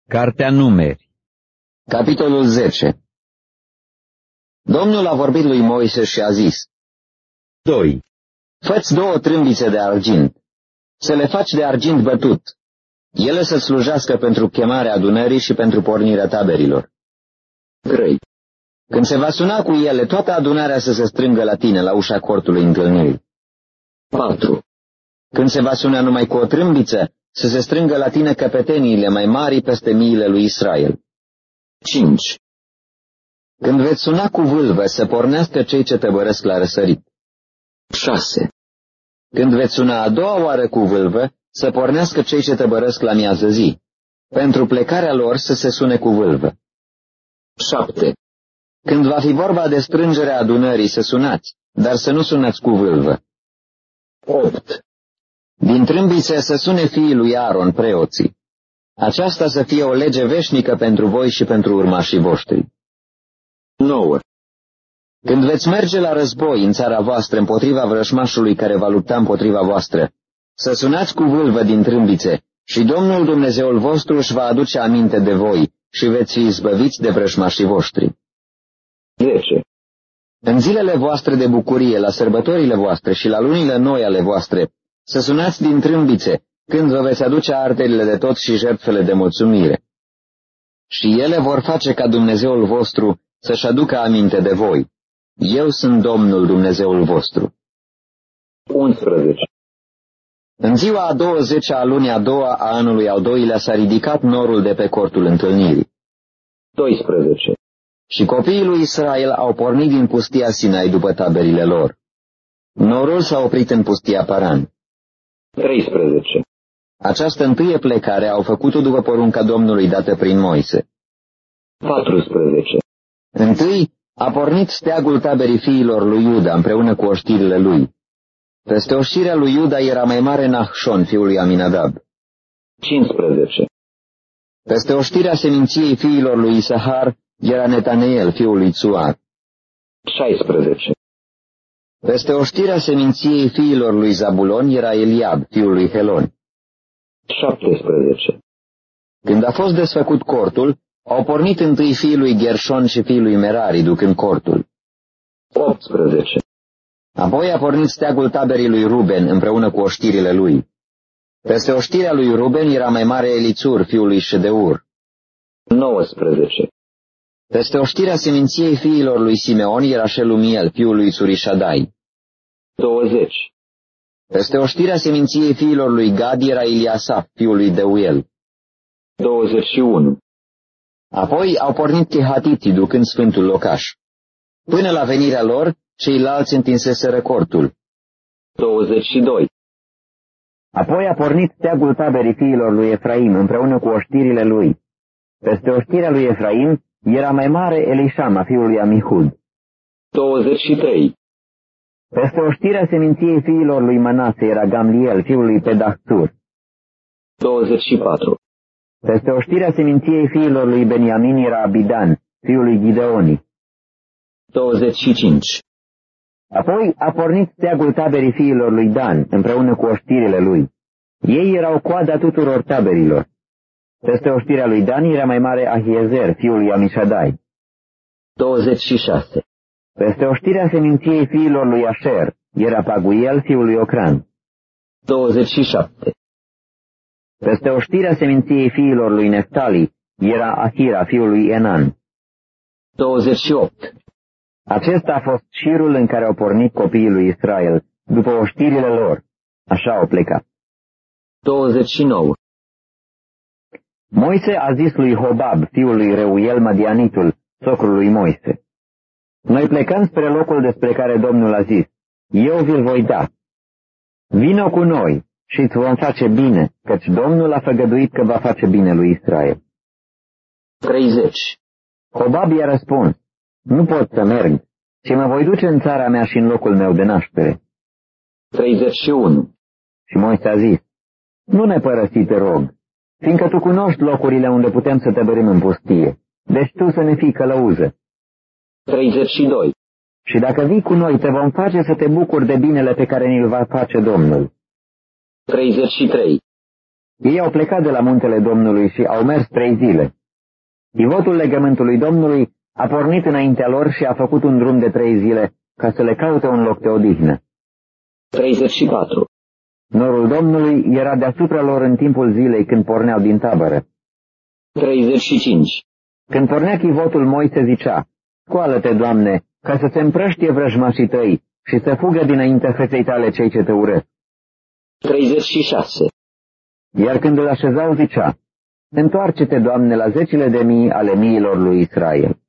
Cartea Numeri. Capitolul 10. Domnul a vorbit lui Moise și a zis: 2. Fă-ți 2 trâmbițe de argint, să le faci de argint bătut, ele să slujească pentru chemarea adunării și pentru pornirea taberilor. 3. Când se va suna cu ele, toată adunarea să se strângă la tine, la ușa cortului întâlnirii. 4. Când se va suna numai cu o trâmbiță, să se strângă la tine căpeteniile mai mari peste miile lui Israel. 5. Când veți suna cu vâlvă, să pornească cei ce tăbărăsc la răsărit. 6. Când veți suna a doua oară cu vâlvă, să pornească cei ce tăbărăsc la miază zi. Pentru plecarea lor să se sune cu vâlvă. 7. Când va fi vorba de strângerea adunării, să sunați, dar să nu sunați cu vâlvă. 8. Din trâmbițe să sune fiii lui Aaron, preoții. Aceasta să fie o lege veșnică pentru voi și pentru urmașii voștri. 9. Când veți merge la război în țara voastră împotriva vrăjmașului care va lupta împotriva voastră, să sunați cu vâlvă din trâmbițe și Domnul Dumnezeul vostru își va aduce aminte de voi și veți fi izbăviți de vrăjmașii voștri. 10. În zilele voastre de bucurie, la sărbătorile voastre și la lunile noi ale voastre, să sunați din trâmbițe, când vă veți aduce arderile de tot și jertfele de mulțumire. Și ele vor face ca Dumnezeul vostru să-și aducă aminte de voi. Eu sunt Domnul Dumnezeul vostru. 11. În ziua a 20-a a lunii a doua a anului al doilea s-a ridicat norul de pe cortul întâlnirii. 12. Și copiii lui Israel au pornit din pustia Sinai după taberile lor. Norul s-a oprit în pustia Paran. 13. Această întâie plecare au făcut-o după porunca Domnului dată prin Moise. 14. Întâi a pornit steagul taberii fiilor lui Iuda împreună cu oștirile lui. Peste oștirea lui Iuda era mai mare Nahșon, fiul lui Aminadab. 15. Peste oștirea seminției fiilor lui Isahar era Netaneel, fiul lui Tsuar. 16. Peste oștirea seminției fiilor lui Zabulon era Eliab, fiul lui Helon. 17. Când a fost desfăcut cortul, au pornit întâi fiii lui Gershon și fiii lui Merari, ducând cortul. 18. Apoi a pornit steagul taberii lui Ruben împreună cu oștirile lui. Peste oștirea lui Ruben era mai mare Elițur, fiul lui Ședeur. 19. Peste oștirea seminției fiilor lui Simeon era Shelumiel, fiul lui Țurișadai. 20. Peste oștirea seminției fiilor lui Gad era Iliasaf, fiul lui Deuel. 21. Apoi au pornit chehatiții, ducând sfântul locaș. Până la venirea lor, ceilalți întinseseră cortul. 22. Apoi a pornit steagul taberii fiilor lui Efraim împreună cu oștirile lui. Peste oștirea lui Efraim era mai mare Elișama, fiul lui Amihud. 23. Peste oștirea seminției fiilor lui Manase era Gamliel, fiul lui Pedahțur. 24. Peste oștirea seminției fiilor lui Beniamin era Abidan, fiul lui Gideoni. 25. Apoi a pornit steagul taberii fiilor lui Dan, împreună cu oștirile lui. Ei erau coada tuturor taberilor. Peste oștirea lui Dan era mai mare Ahiezer, fiul lui Amishadai. 26. Peste oștirea seminției fiilor lui Asher era Paguiel, fiul lui Ocran. 27. Peste oștirea seminției fiilor lui Neftali era Ahira, fiul lui Enan. 28. Acesta a fost șirul în care au pornit copiii lui Israel, după oștirile lor. Așa au plecat. 29. Moise a zis lui Hobab, fiul lui Reuel Madianitul, socrul lui Moise: Noi plecăm spre locul despre care Domnul a zis, eu vi-l voi da. Vino cu noi și îți vom face bine, căci Domnul a făgăduit că va face bine lui Israel. 30. Hobab i-a răspuns: Nu pot să merg, ci mă voi duce în țara mea și în locul meu de naștere. 31. Și Moise a zis: Nu ne părăsi, te rog, fiindcă tu cunoști locurile unde putem să tăbărim în pustie, deci tu să ne fii călăuză. 32. Și dacă vii cu noi, te vom face să te bucuri de binele pe care ni-l va face Domnul. 33. Ei au plecat de la muntele Domnului și au mers 3 zile. Chivotul legământului Domnului a pornit înaintea lor și a făcut un drum de 3 zile ca să le caute un loc de odihnă. 34. Norul Domnului era deasupra lor în timpul zilei când porneau din tabără. 35. Când pornea chivotul, Moise zicea, scoală-te, Doamne, ca să se împrăștie vrăjmașii tăi și să fugă dinaintea feței tale cei ce te urăsc. 36. Iar când îl așezau, zicea, întoarce-te, Doamne, la 10.000 ale miilor lui Israel.